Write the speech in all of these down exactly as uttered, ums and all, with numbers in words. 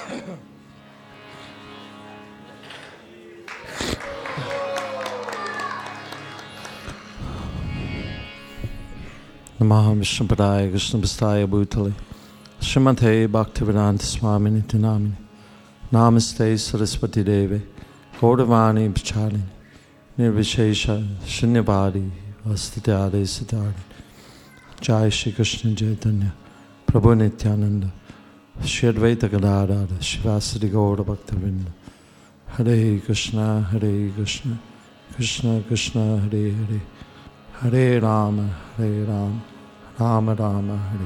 Namaha Vishnupadaya Krishnapastaya Bhutale Srimate Bhaktivedanta Swamini Tinamini Namaste Saraswati Deve Gaudavani Pachalini Nirvishesha Shunyavadi Vastatiyade Siddhardi Jai Shri Krishna Chaitanya Prabhu Nityananda Shri Advaita Gadadhara Shivasadi Gaura Bhaktavinda Hare Krishna Hare Krishna Krishna Krishna Hare Hare Hare Rama Hare Rama Rama Rama Hare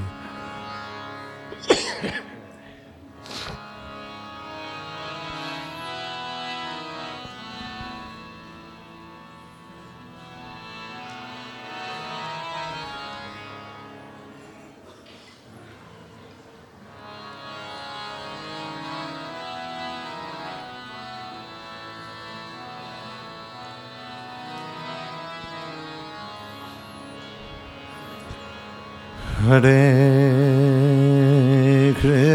Hare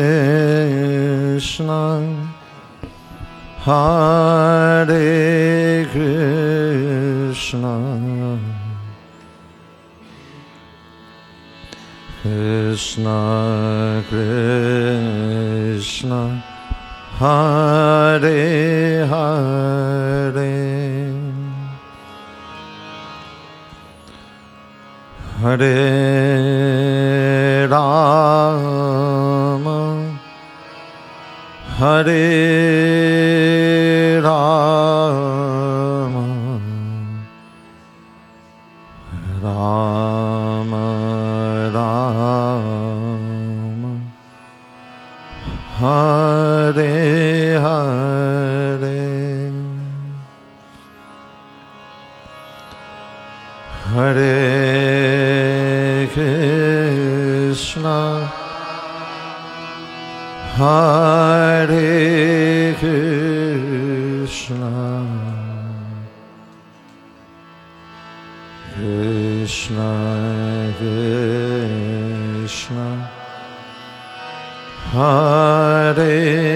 Krishna Hare Krishna Krishna Krishna Hare Hare Hare Rama Hare Rama Rama Rama Hare Hare Hare Krishna Hare Krishna Krishna Krishna Hare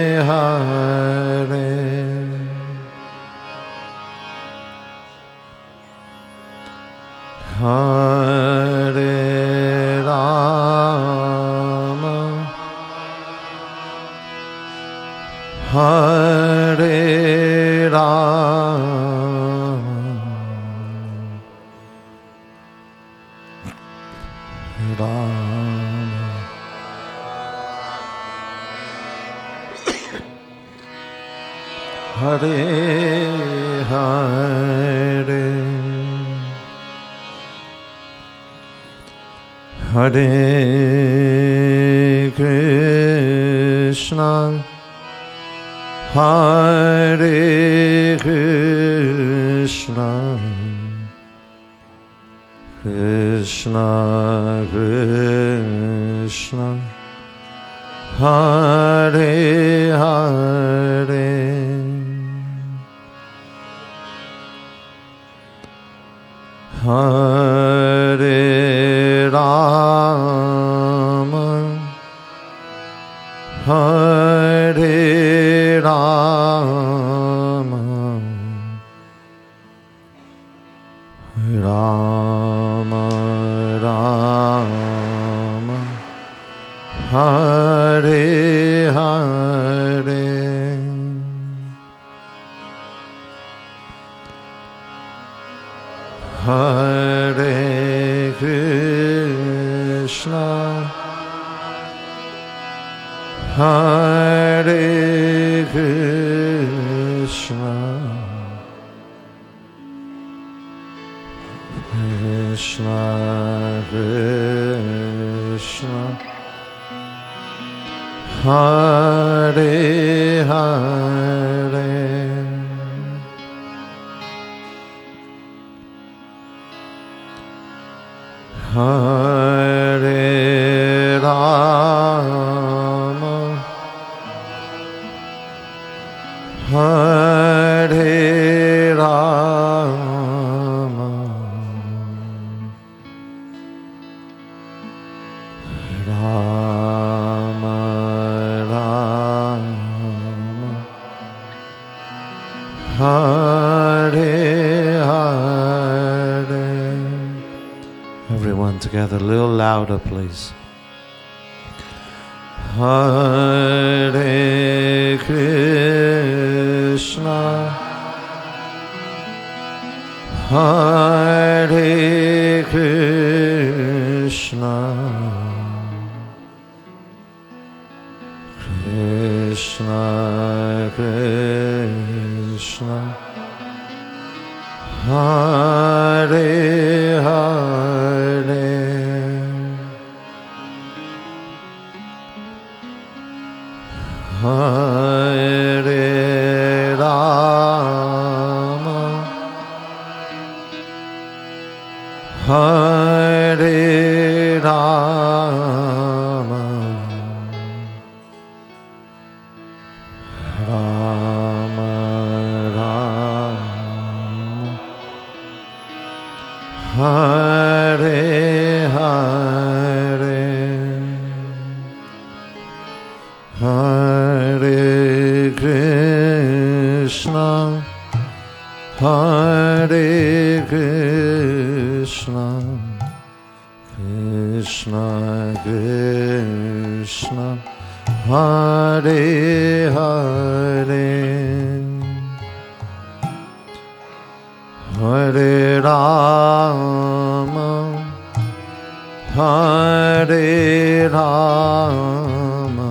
Hare Hare Rama Hare Rama Rama Hare Hare Hare Krishna Hare Krishna Krishna Krishna Hare Hare Hare Rama Hare Rama Rama Rama Hare Hare Hare Krishna Hare Krishna Krishna Krishna Hare Hare Hare Rama Hare Rama Rama Rama together, a little louder, please. Hare Krishna, Hare Krishna, Krishna Krishna, Hare Hare, Hare Rama, Hare Rama, Rama Rama, Hare Hare, Hare Krishna, Hare Krishna, Krishna Krishna, Hare Hare, Hare Rama, Hare Rama,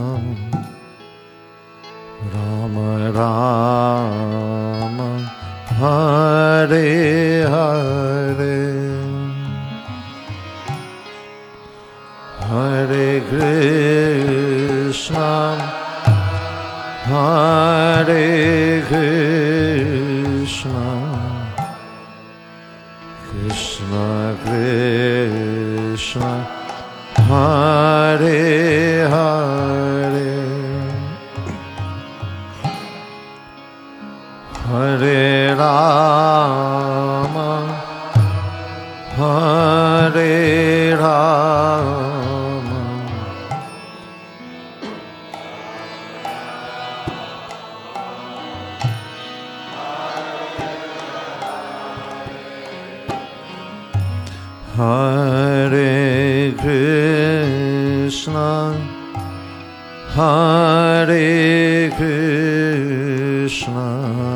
Rama Rama, Hare Hare, Hare Krishna, Hare Krishna, Krishna Krishna, Hare Hare, Hare Rama, Hare Rama, Hare Krishna, Hare Krishna,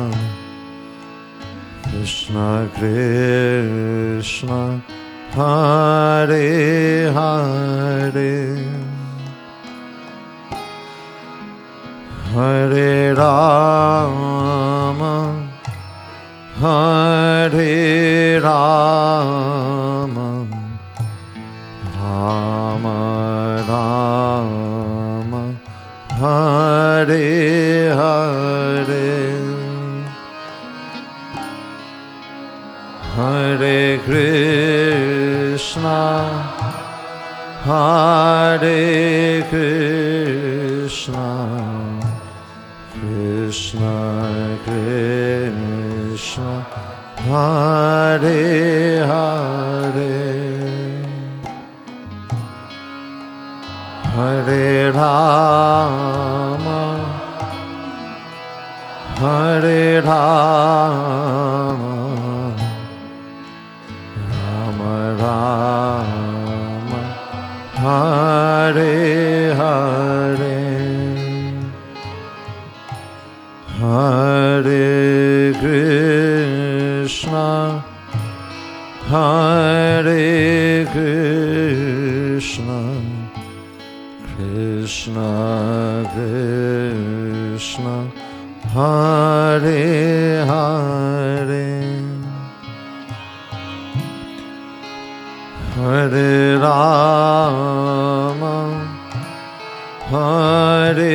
Krishna Krishna, Hare Hare, Hare Rama, Hare Rama, Rama Rama, Hare Hare, Hare Krishna, Hare Krishna, Krishna Krishna, Hare Hare, Hare Rama, Hare Rama, Rama Rama, Hare Hare, Hare Krishna, Hare Krishna, Krishna Krishna, Hare Hare, Hare Rama, Hare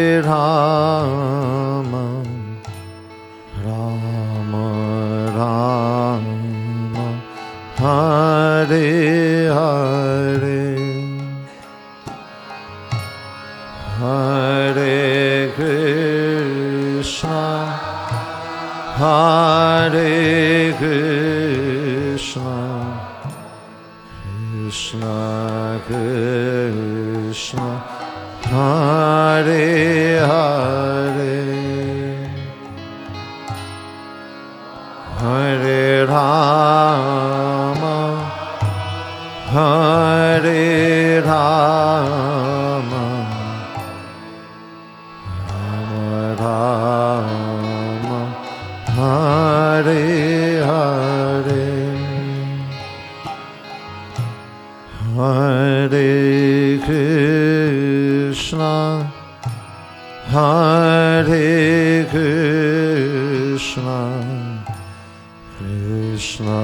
Rama, Rama Rama, Hare Hare, Hare Krishna, Hare Krishna, Krishna Krishna, Hare Hare, Hare Rama, Hare Hare Krishna, Krishna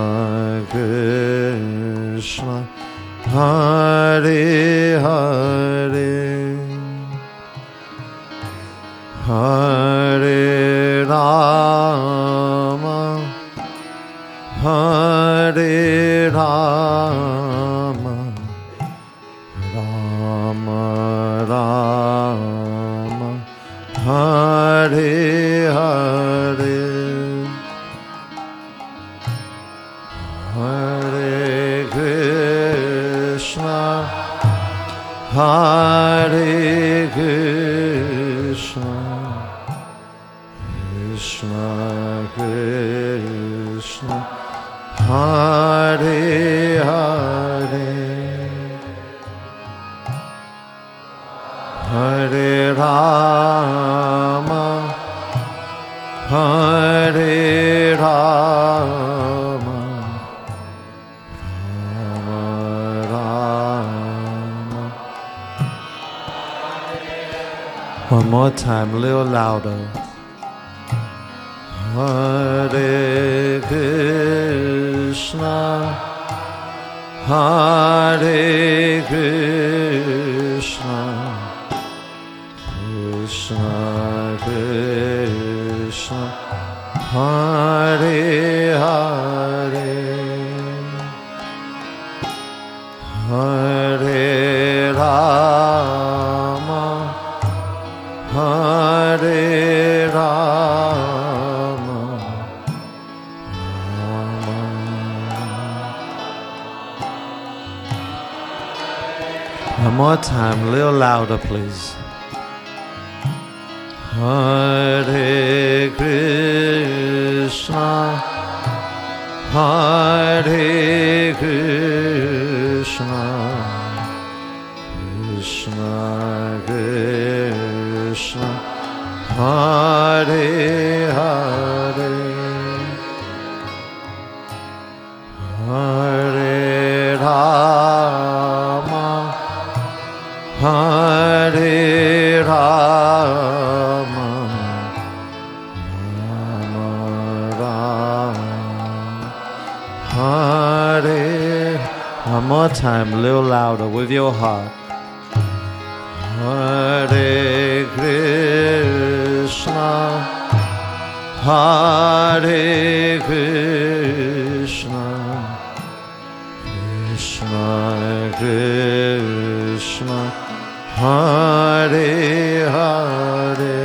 Krishna, Hare Hare, Hare Rama, Hare Rama, Rama Rama, Hare Hare, Hare Krishna, Hare Krishna, Krishna Krishna, Hare Hare, Hare Rama, Hare Rama, Rama Rama. One more time, a little louder. Hare Krishna, Hare Krishna, Krishna Krishna, Hare Hare, Hare Rama, Hare Rama, Rama. One more time, a little louder, please. Hare Krishna, Hare Krishna, Krishna Krishna, Hare Hare, Hare Rama, Hare Rama, Rama Rama, Hare. One more time, a little louder with your heart. Hare Krishna, Hare Krishna, Krishna Krishna, Hare Hare,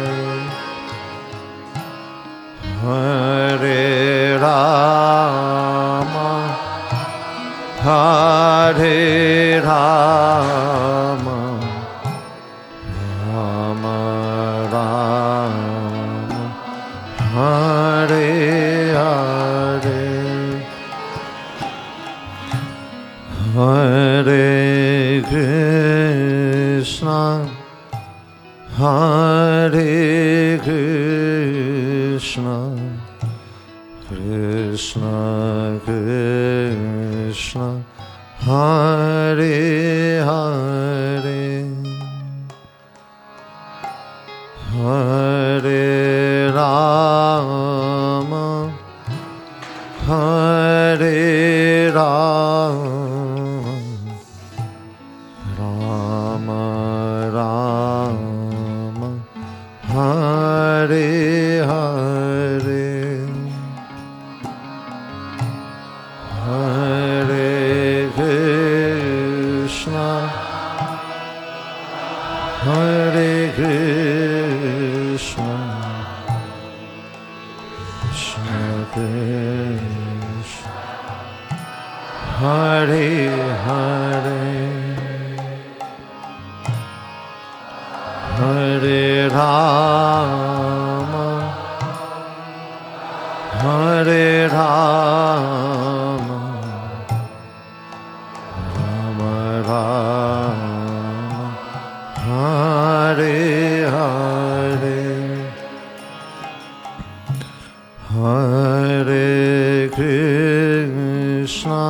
Hare Rama, Hare Rama, Rama Rama, Hare Hare, Hare Krishna, Hare Krishna, Krishna Krishna, Hare Hare, Hare Rama, Hare Rama, Rama Rama, Hare Hare, Hare Krishna, Hare Krishna, Krishna Krishna, Hare Hare, Hare Rama, Hare Rama, Rama Rama, Hare Hare, Hare Krishna,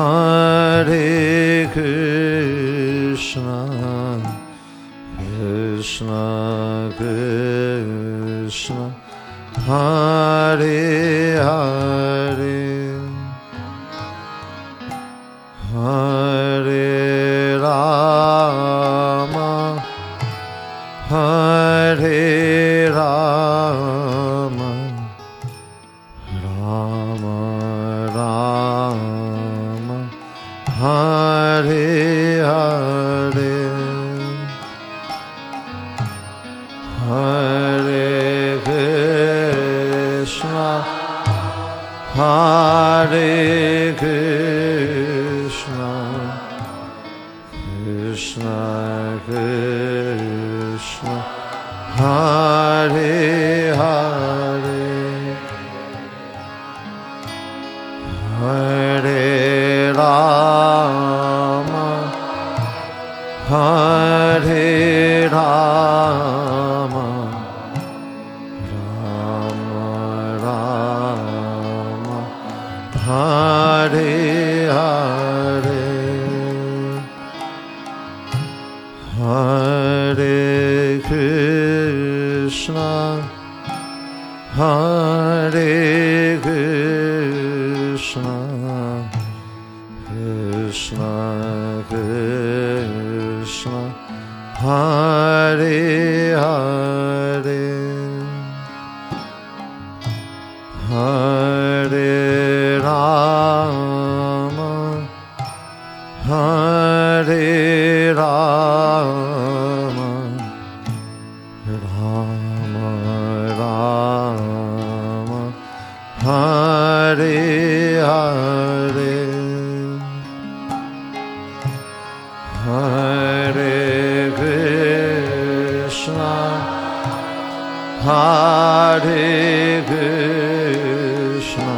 Hare Krishna, Krishna Krishna, Krishna, Hare Hare, Hare Rama, Hare Rama, Rama Rama, Hare Hare, Hare Krishna, Hare Krishna, Krishna Krishna, Hare Hare, Hare Rama, Hare Rama, Rama Rama, Hare Hare, Hare Krishna, Hare Krishna, Krishna Krishna, Hare Hare, Hare Rama, Hare Rama, Rama Rama, Hare Hare, Hare Krishna, Hare Krishna,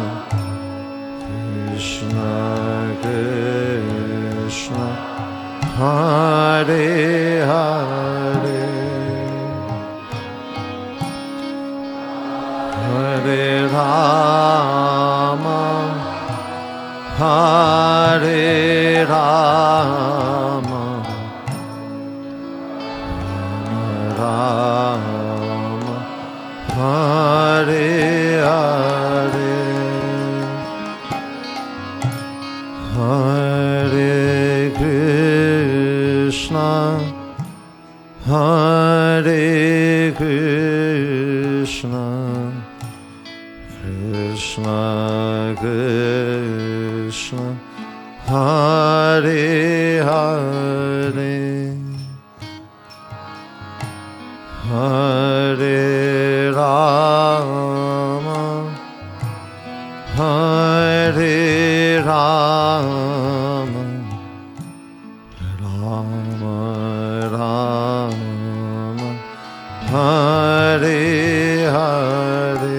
Krishna Krishna, Hare Hare, Hare Rama, Hare Rama, Rama Hare Hare, Hare Krishna, Hare Krishna, Krishna Krishna, Hare Hare, Hare Rama, Hare Rama, Rama Rama, Hare Hare,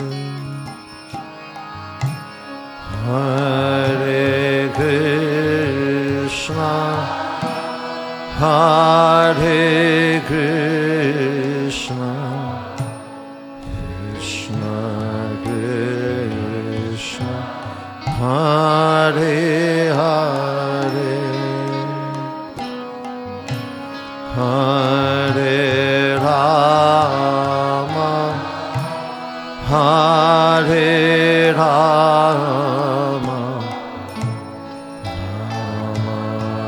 Hare Krishna, Hare Krishna, Krishna Krishna, Hare Hare, Hare Rama, Hare Rama, Rama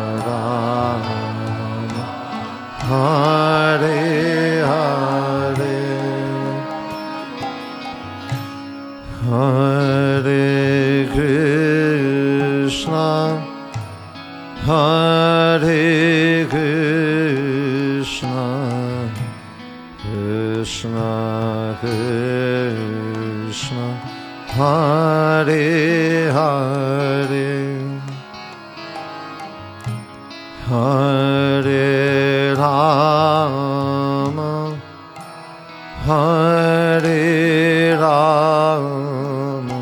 Rama, Hare Hare, Hare Krishna, Hare Krishna, Krishna Krishna, Hare Hare, Hare Rama, Hare Rama,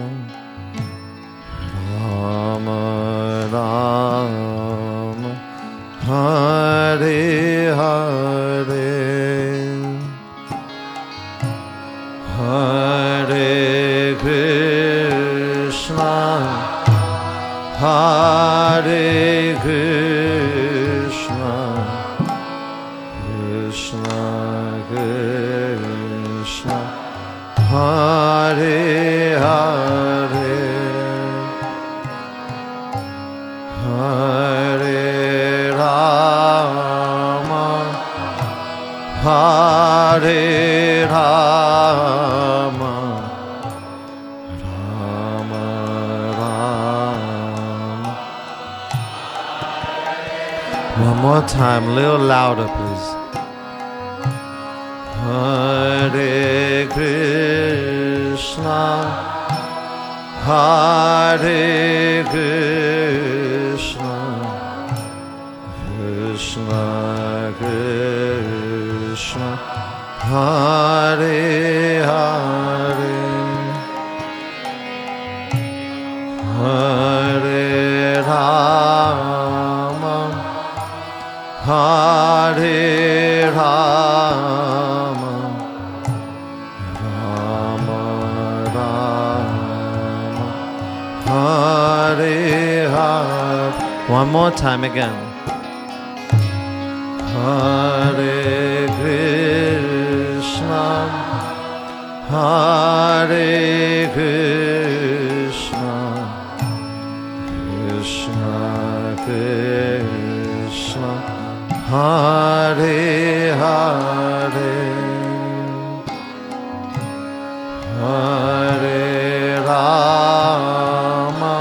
Rama Rama, Hare Hare, Hare Krishna, Hare Krishna, Krishna, Hare Hare, Hare Rama, Hare Rama, Rama Rama. One more time, a little louder, please. Hare Krishna, Hare Krishna, Krishna Krishna, Hare Hare, Hare Rama, Hare Rama, Rama Rama, Hare Hare. One more time again. Hare Krishna, Hare Krishna, Krishna Krishna, Hare Hare, Hare Rama,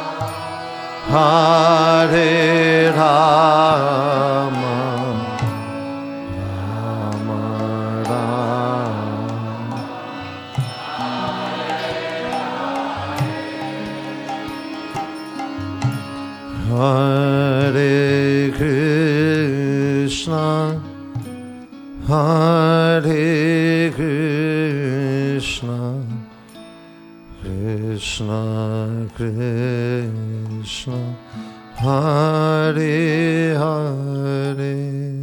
Hare Rama, Rama Rama. Hare Krishna, Hare Krishna, Krishna Krishna, Hare Hare,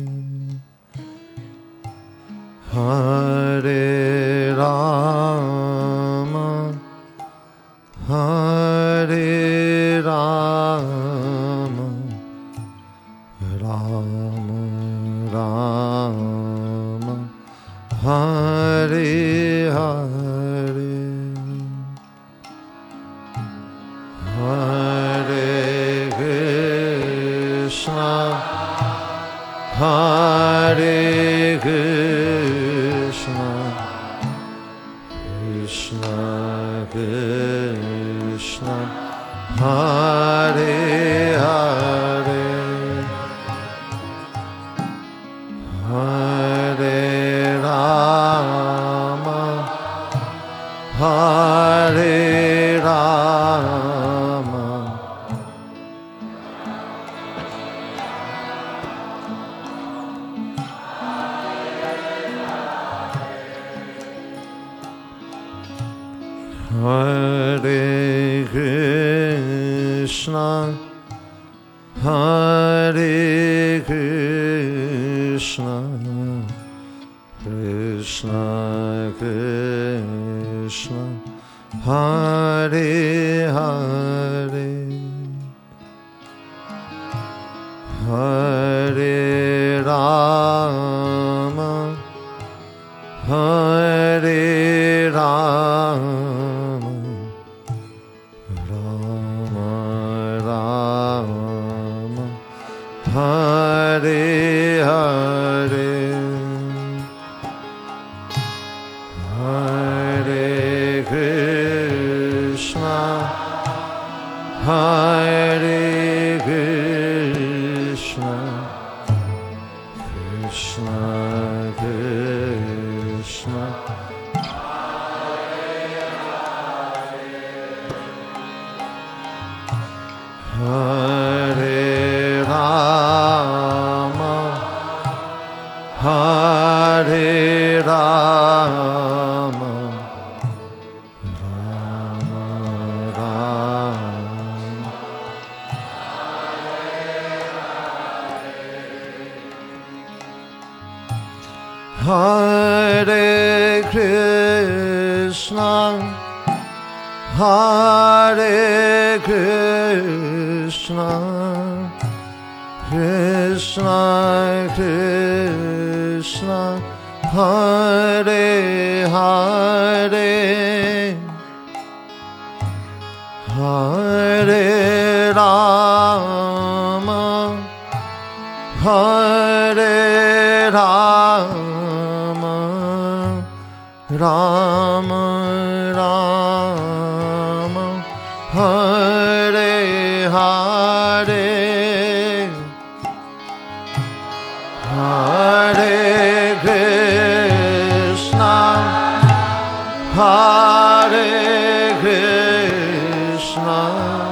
Hare Rama, Hare Rama, Rama Rama, Hare Hare, Hare Krishna, Hare Krishna, Krishna Krishna, Hare Hare, Hare Rama, Hare Rama, Hare Krishna, Hare Krishna, Krishna Krishna, Hare Hare, Hare Rama, Hare Rama, Rama Rama, Hare Hare, Hare Krishna, Hare Krishna, Krishna Krishna, Hare Rama, Hare Rama, Rama Rama, Hare Krishna, Hare Krishna, Krishna Krishna, Krishna, Hare Hare, Hare Rama, Hare Rama, Rama Rama, Hare Hare, Hare Krishna, Hare Krishna,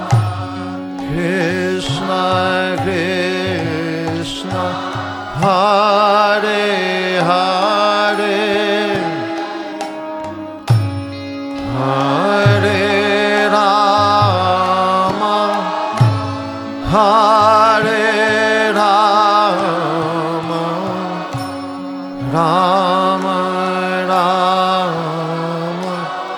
Krishna Krishna, Hare Hare, Hare Rama, Hare Rama, Rama Rama,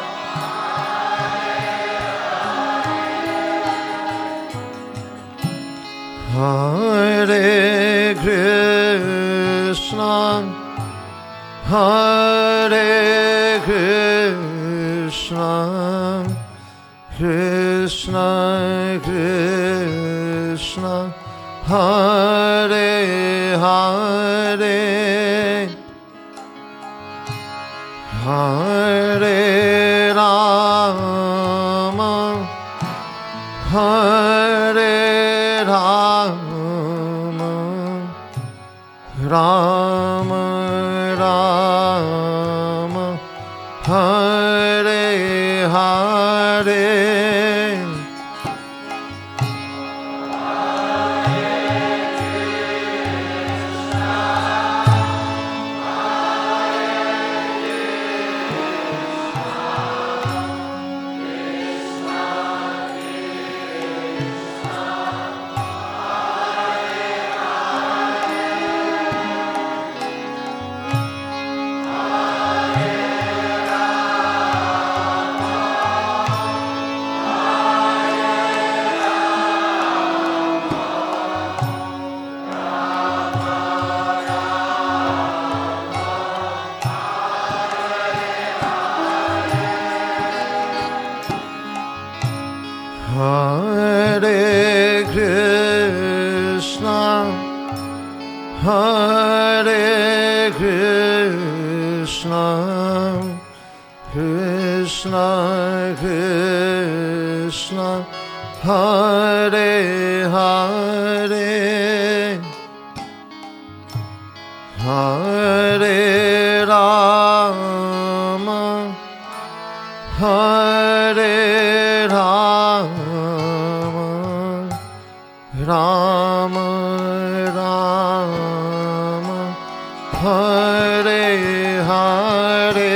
Hare Krishna, Hare Krishna, Krishna Krishna, Hare Hare, Hare Rama, Hare Rama, Rama Rama, Hare Hare, Hare Krishna, Hare Krishna, Krishna Krishna, Hare Hare, Hare Rama, Hare Rama, Rama Rama, Hare Hare,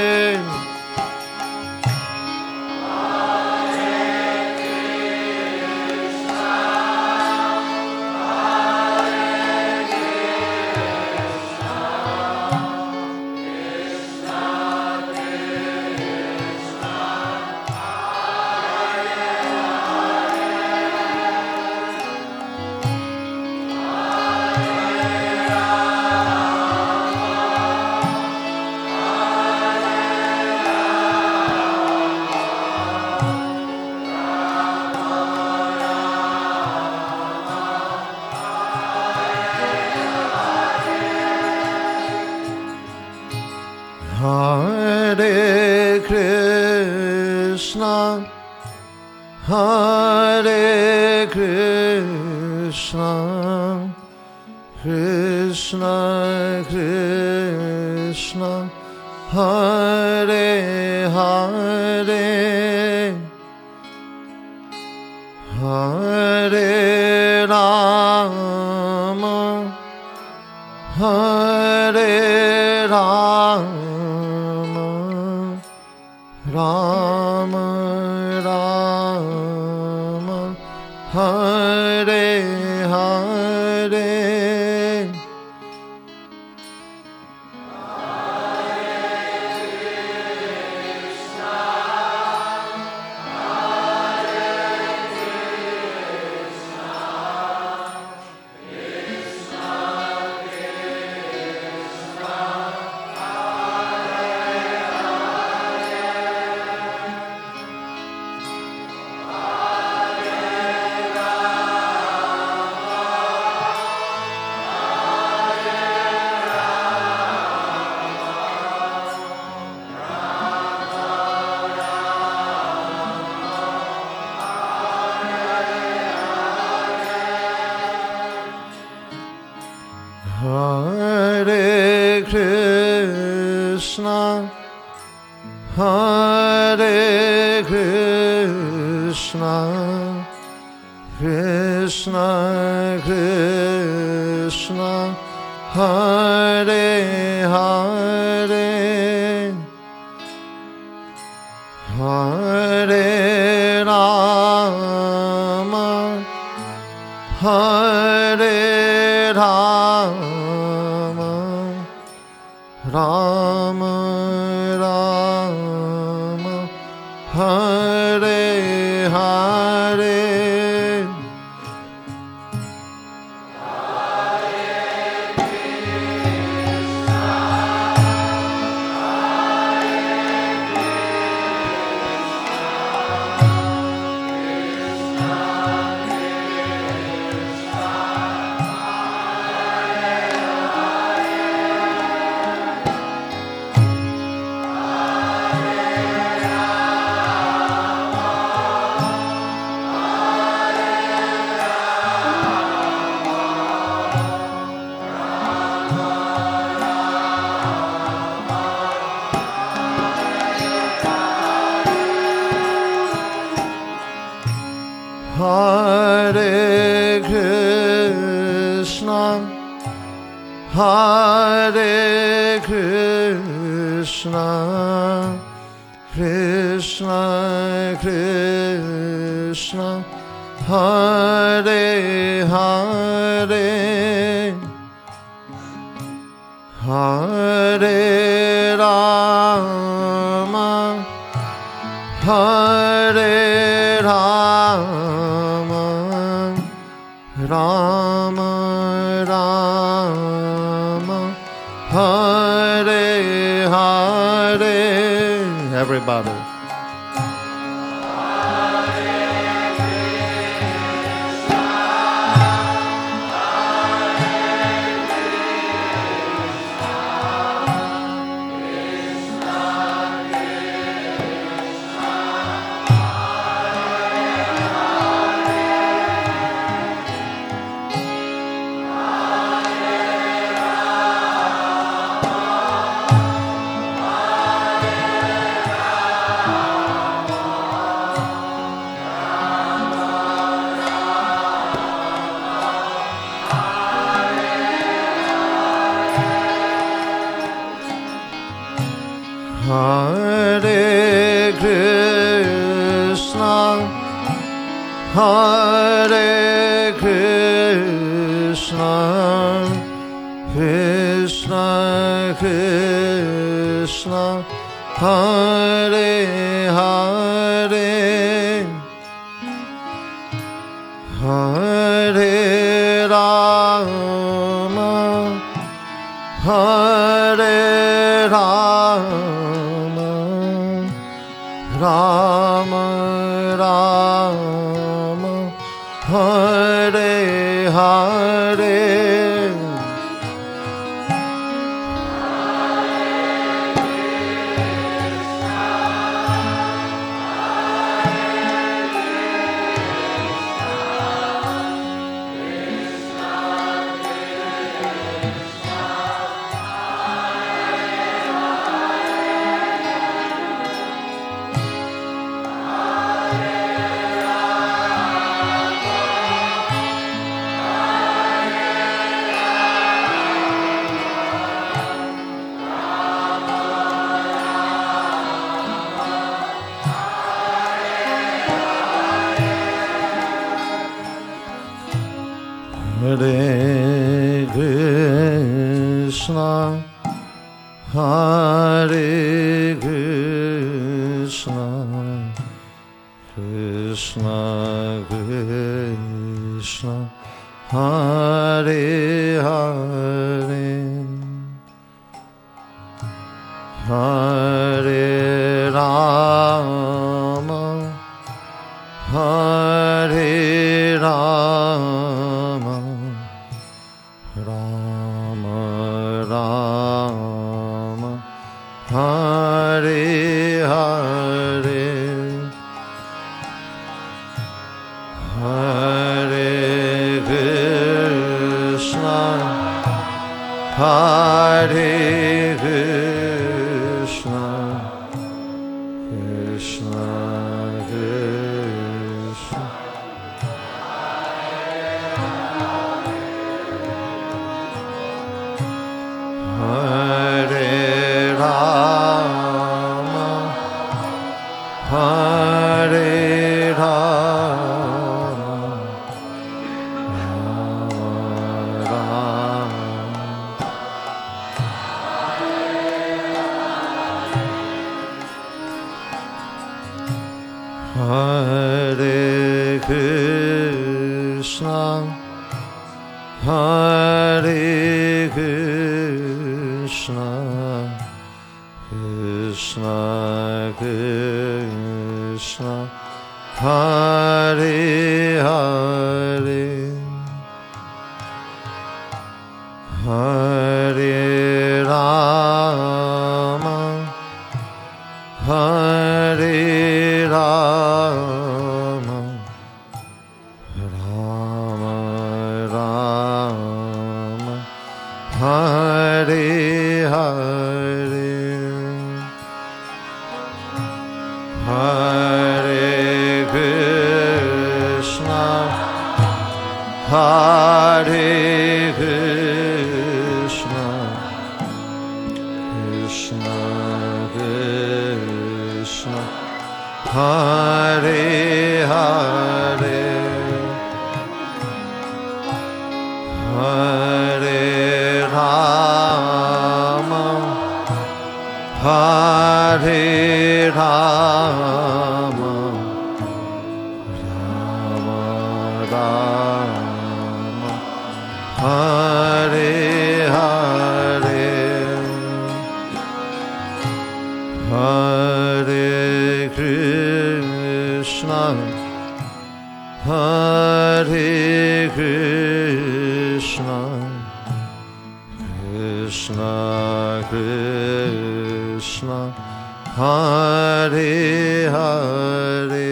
Hare Krishna, Hare Krishna, Krishna Krishna, Hare Hare, Hare Rama, Hare Rama, Rama Rama, Hare Hare, Krishna, Hare Krishna, Krishna Krishna, Hare Hare, Hare Rama, Hare Rama, Rama Rama, Hare Hare. Hare Krishna, Hare Krishna, Krishna Krishna, Hare Hare, Hare Rama, Hare Rama, Rama Rama, Hare Hare. Everybody. Hare Krishna, Hare Krishna, Krishna Krishna, Hare Hare, Hare Rama, Hare Rama, Rama Rama, Hare Hare. Hare Krishna, Hare Krishna, Krishna Krishna, Hare Hare, Hare Rama, Hare Rama, Rama Rama, Hare Hare, Hare Krishna, Hare Hare Krishna, Krishna Krishna, Hare Rama, Hare Rama, Hare Krishna, Hare Krishna, Krishna Krishna, Hare Hare, Hare Rama, Hare Rama, Rama Rama, Hare Hare, Hare Krishna, Hare Krishna, Krishna Krishna, Hare Hare, Hare Rama, Hare Rama, Rama Rama, Hare Hare, Hare Krishna, Hare Krishna, Krishna Krishna, Hare Hare,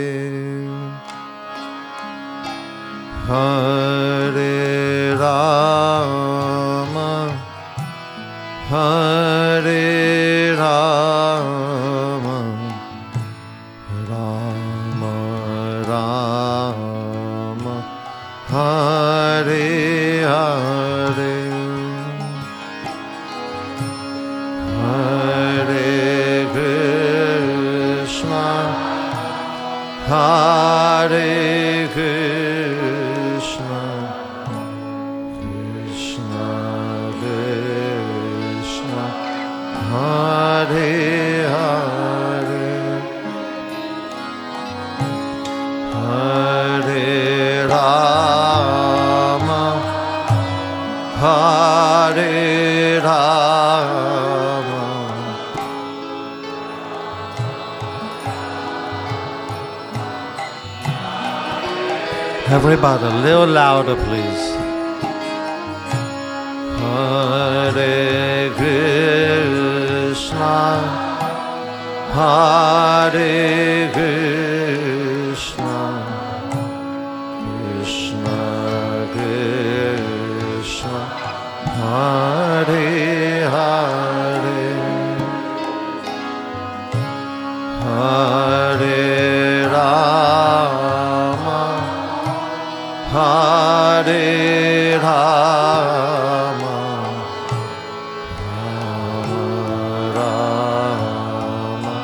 Hare Rama, Hare Rama, Rama Rama, Hare Hare, Hare Krishna, Hare Krishna, Krishna Krishna, Hare Hare, Hare Rama, Hare Rama. Everybody, a little louder, please. Hare Krishna, Hare Krishna, Krishna Krishna, Hare Hare, Hare Rama, Hare Rama, Rama.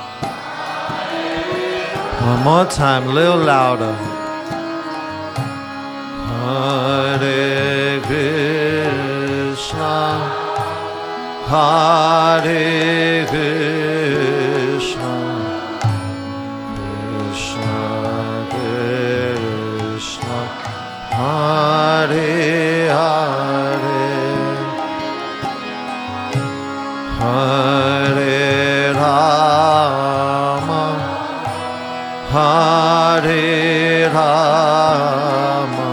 One more time, a little louder. Hare Krishna, Hare Krishna, Krishna Krishna, Hare Hare, Hare Rama, Hare Rama,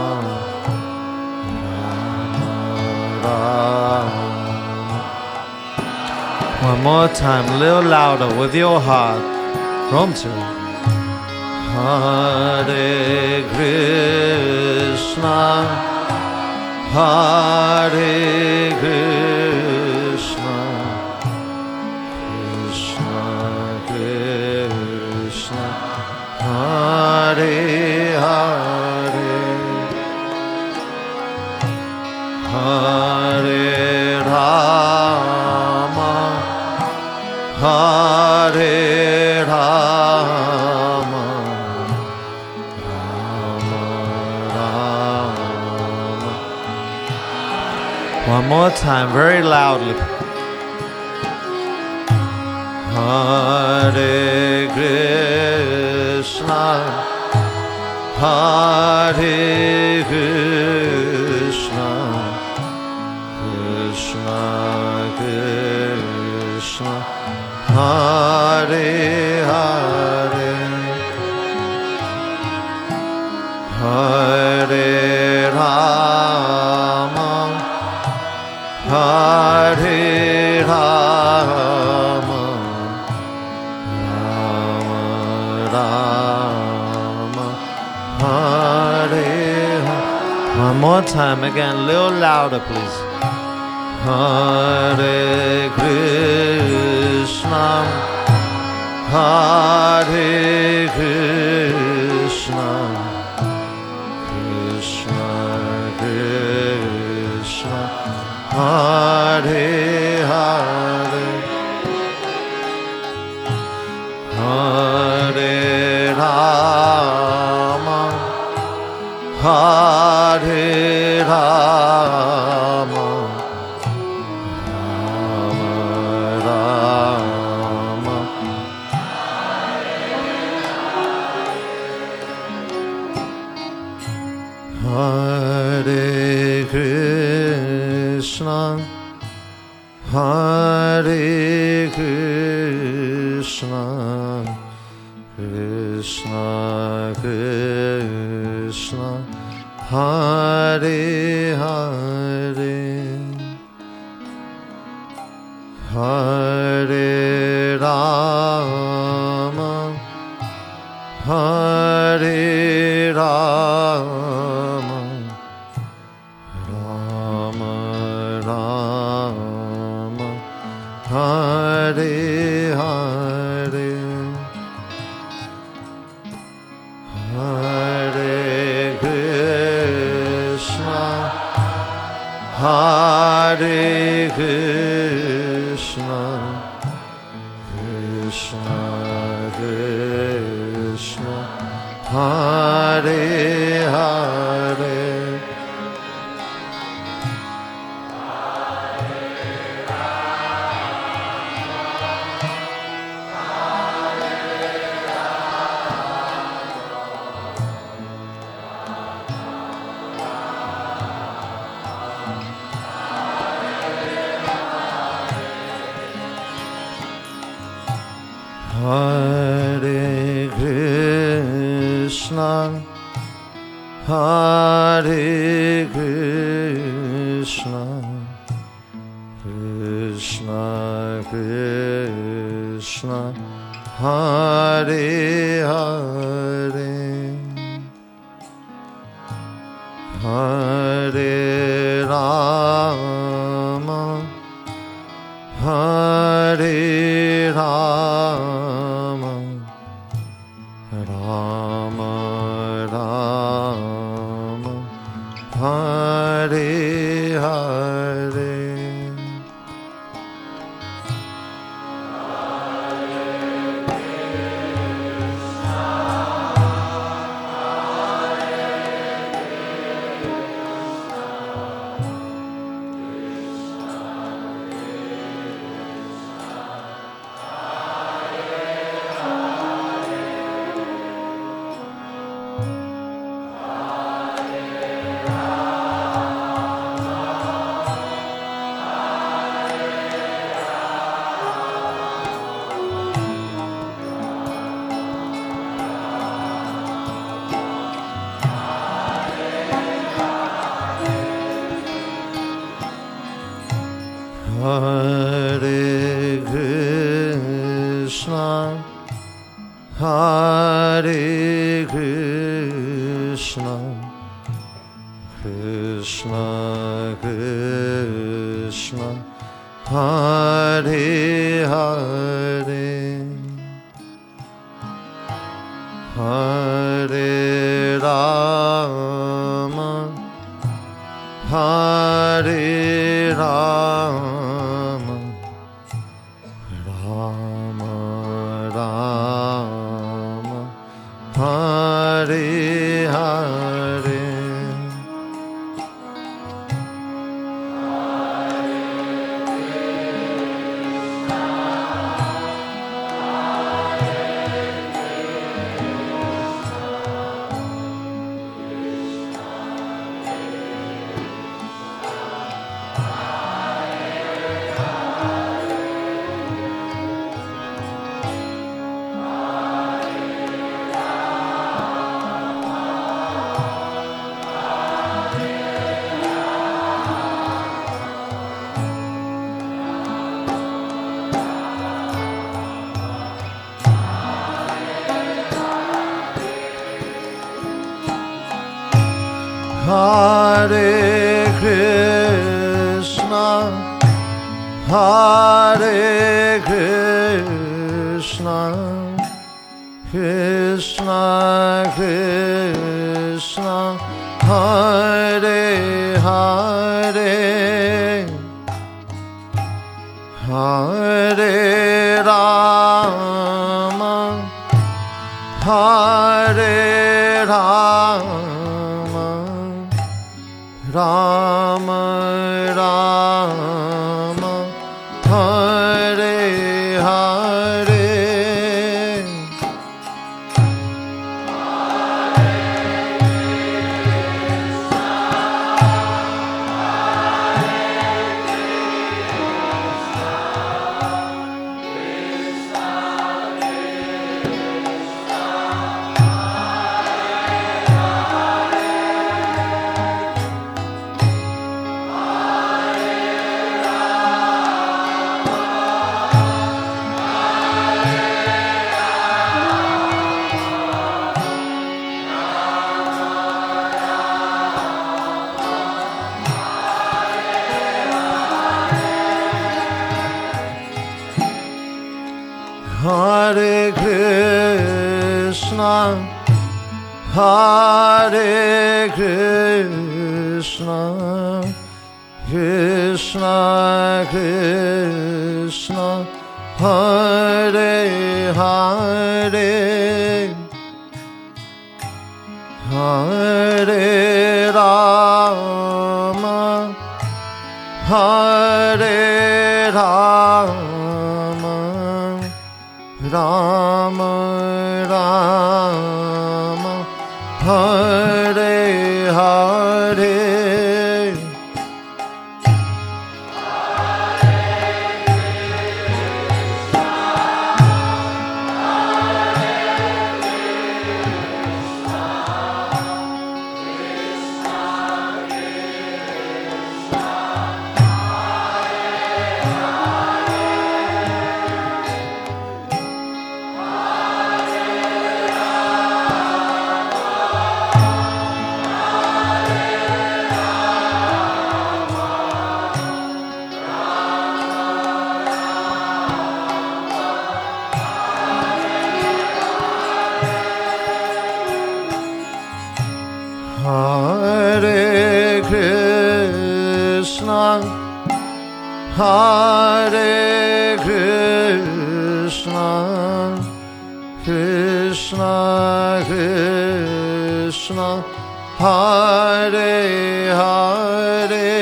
one more time, a little louder with your heart. Rom to Hare Krishna, Hare Krishna, Hare Rama, Rama Rama. One more time, very loudly. Hare Krishna, Hare Krishna, Krishna Krishna, Hare Hare, Hare Rama, Hare Rama, Rama, Hare Hare. One more time again, a little louder please. Hare Krishna, Hare Krishna, Krishna Krishna, Hare Hare, Hare Rama, Hare Rama, Hare Krishna, Hare Krishna, Krishna Krishna, Hare Hare, Hare Rama, Hare Rama, Rama Rama, Hare Hare, Hare Krishna, Hare Krishna, Krishna Krishna, Hare Hare, Hare Krishna, Hare Krishna, Krishna Krishna, Hare Hare, Hare Rama, Hare Rama, Rama Rama, Hare Hare, Hare Krishna, Hare Krishna, Krishna Krishna, Hare Hare, Hare Rama, Hare Rama, Rama Hare Krishna, Hare Krishna, Krishna Krishna, Hare Hare, Hare Rama, Hare Rama, Rama Rama, Hare Hare. Hare Krishna, Hare Krishna, Krishna Krishna, Hare Hare, Hare Rama, Hare Rama, Rama Rama, Hare Hare. Hare Krishna, Hare Krishna, Krishna Krishna, Hare Hare,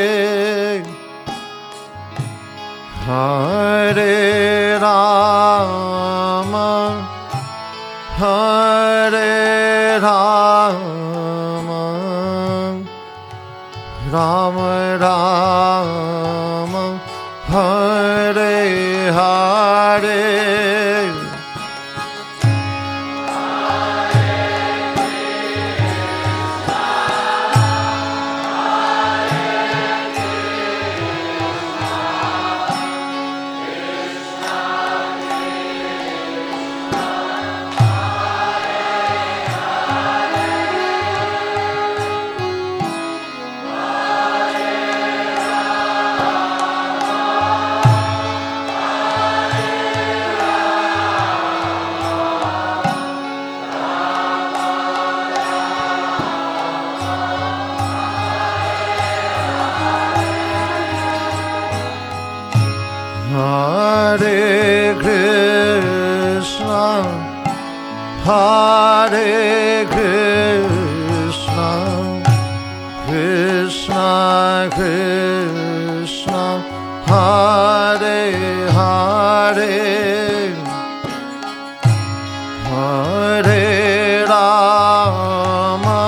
Hare Rama, Hare Rama, Rama Rama, Hare Hare. Hare Krishna, Hare Krishna, Krishna Krishna, Hare Hare, Hare Rama,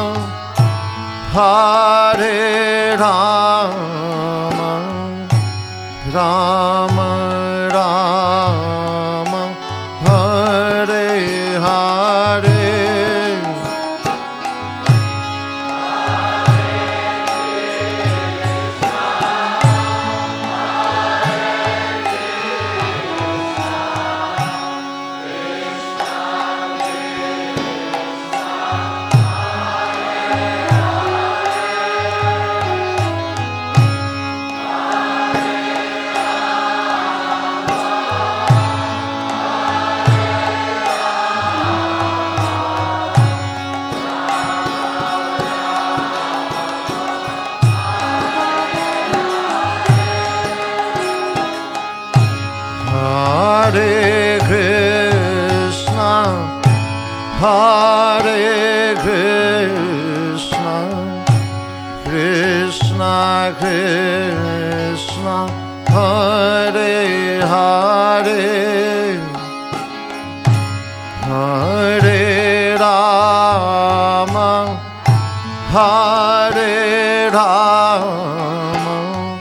Hare Rama, Rama Rama, Hare Hare. Hare Hare Krishna, Hare Krishna, Krishna Krishna, Hare Hare, Hare Rama, Hare Rama,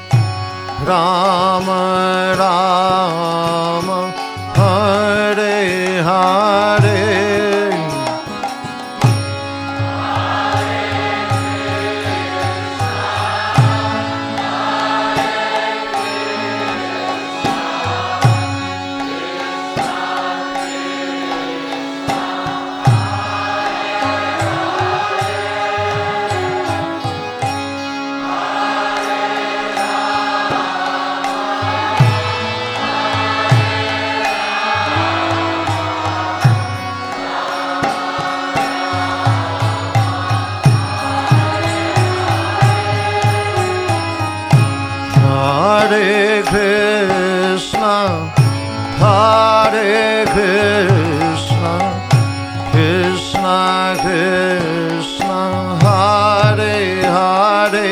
Rama Rama, Hare Hare. Hare Krishna, Hare Krishna, Krishna Krishna, Hare Hare,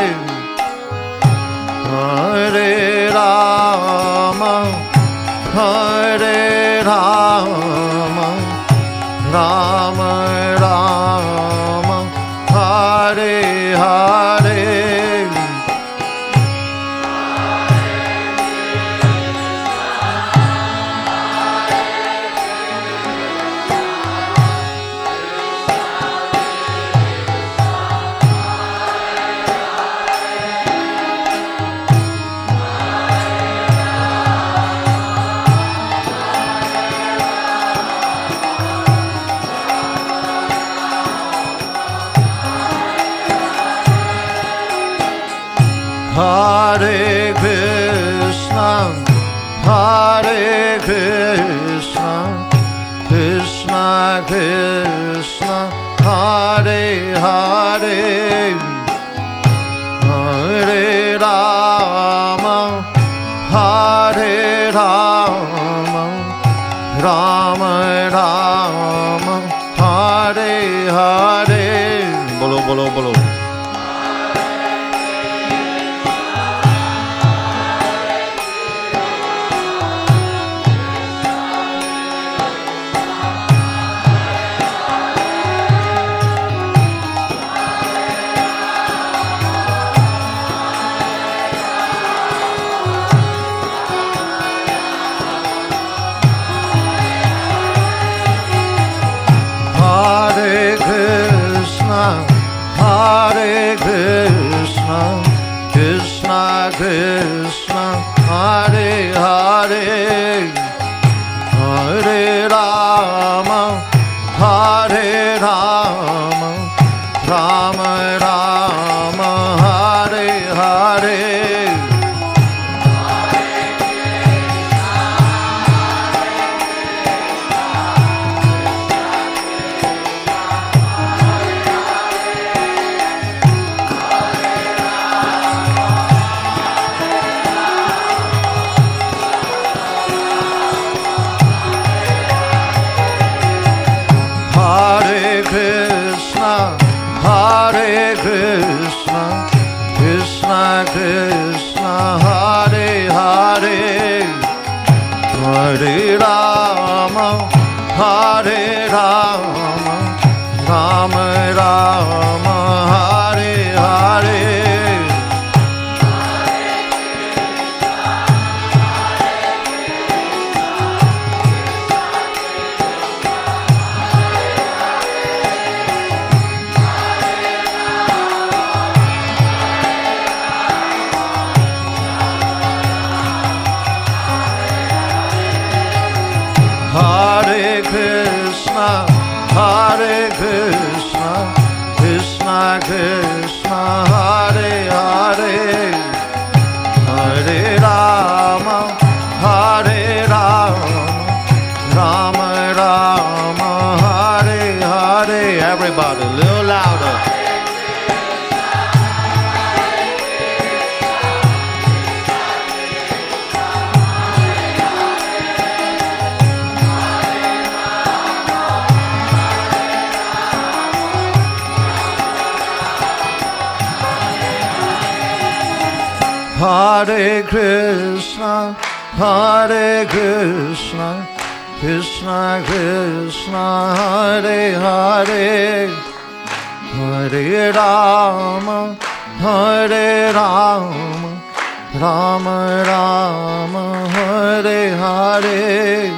Hare Rama, Hare Rama, Rama Rama, Hare Hare. Hare Krishna, Hare Krishna, Krishna Krishna, Hare Hare, Hare Rama, Hare Rama, Rama Rama, Hare Hare. Bolo bolo bolo. Hare Krishna, Hare Krishna, Krishna Krishna, Hare Hare, Hare Rama, Hare Rama, Rama Rama, Hare Hare. Hare Krishna, Hare Krishna, Krishna Krishna, Hare Hare, Hare Rama, Hare Rama, Rama Rama, Hare Hare. Hare Krishna, Hare Krishna, Krishna Krishna, Hare Hare, Hare Rama, Hare Rama, Rama Rama, Hare Hare. Everybody, a little louder. Hare Krishna, Hare Krishna, Krishna Krishna, Hare Hare, Hare Rama, Hare Rama, Rama Rama, Hare Hare.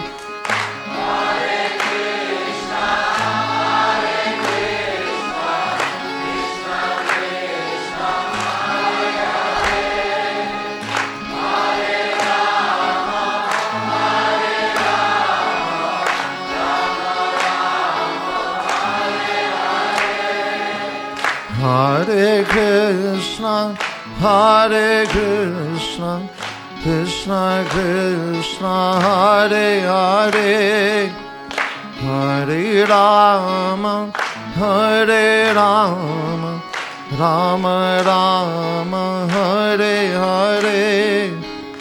Hare Krishna, Hare Krishna, Krishna Krishna, Hare Hare, Hare Rama, Hare Rama, Rama Rama, Hare Hare.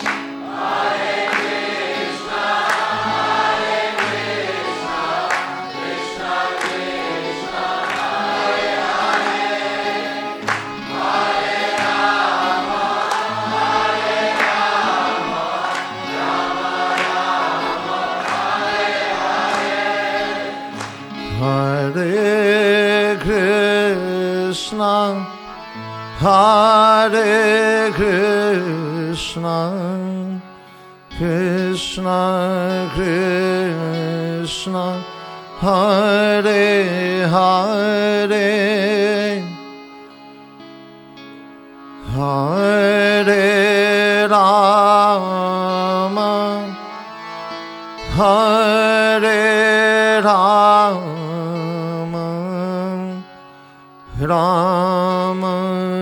Hare Krishna, Hare Krishna, Krishna Krishna, Hare Hare, Hare Rama, Hare Rama, Rama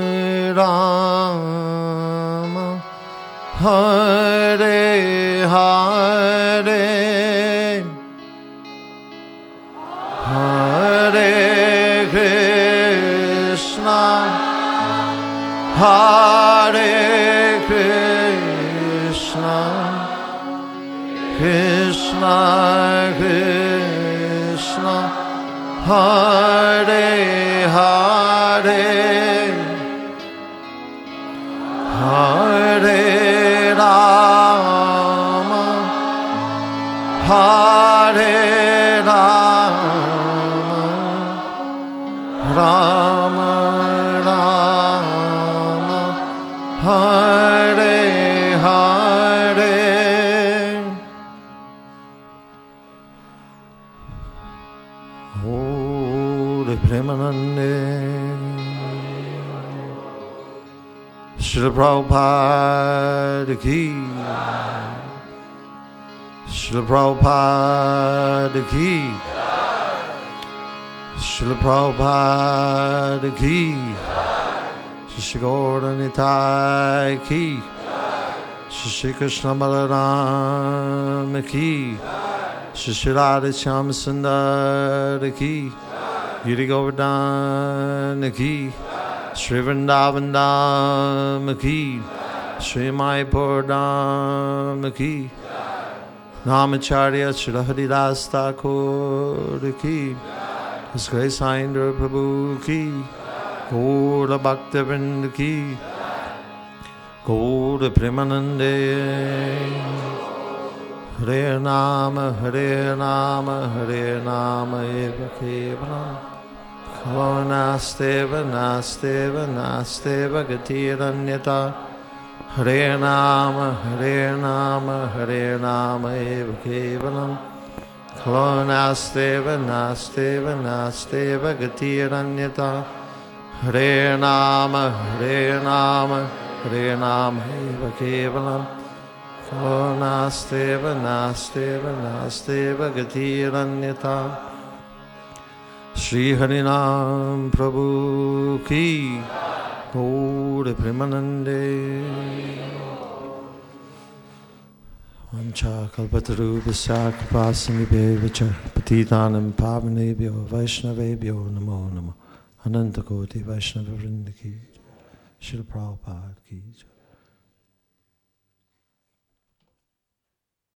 Rama, Hare Hare, Hare Krishna, Hare Krishna, Krishna Krishna, Hare Hare, Hare Rama, Hare Rama, Rama Rama, Hare Hare. Hare Premanande. Srila Prabhupada ki, Srila Prabhupada ki, Srila Prabhupada ki, Shri Gaura Nitai ki, Shri Krishna Balaram ki, Shri Radha Shyam Sundar ki, Giri Govardhan ki, Shri Vrindavan Dham ki, Shri Mayapur Dham ki, Namacharya Shri Haridas Thakur ki, His Grace Hindra Prabhu ki, Gaura Bhaktivinoda ki, Gaura Premanande. Hare Nama, Hare Nama, Hare Nama Eva Kevalam. Kalo Nasteva, Nasteva, Nasteva Gatiranyata. Hare Nama, Hare Nama, Hare Nama Eva Kevalam. Kalo Nasteva, Nasteva, Nasteva Gatiranyata. Hare Nama, Hare Nama, Hare Nama Eva Kevalam. Kalo Nasteva, Nasteva, Nasteva Gatiranyata. Shri Harinam Prabhu ki, Gaura Premanande. Vancha kalpatarubhasya kripasinibhyo patitanam pavanebhyo vaishnavebhyo namo namo. Anantakoti Vaishnava Vrinda ki, Srila Prabhupada ki.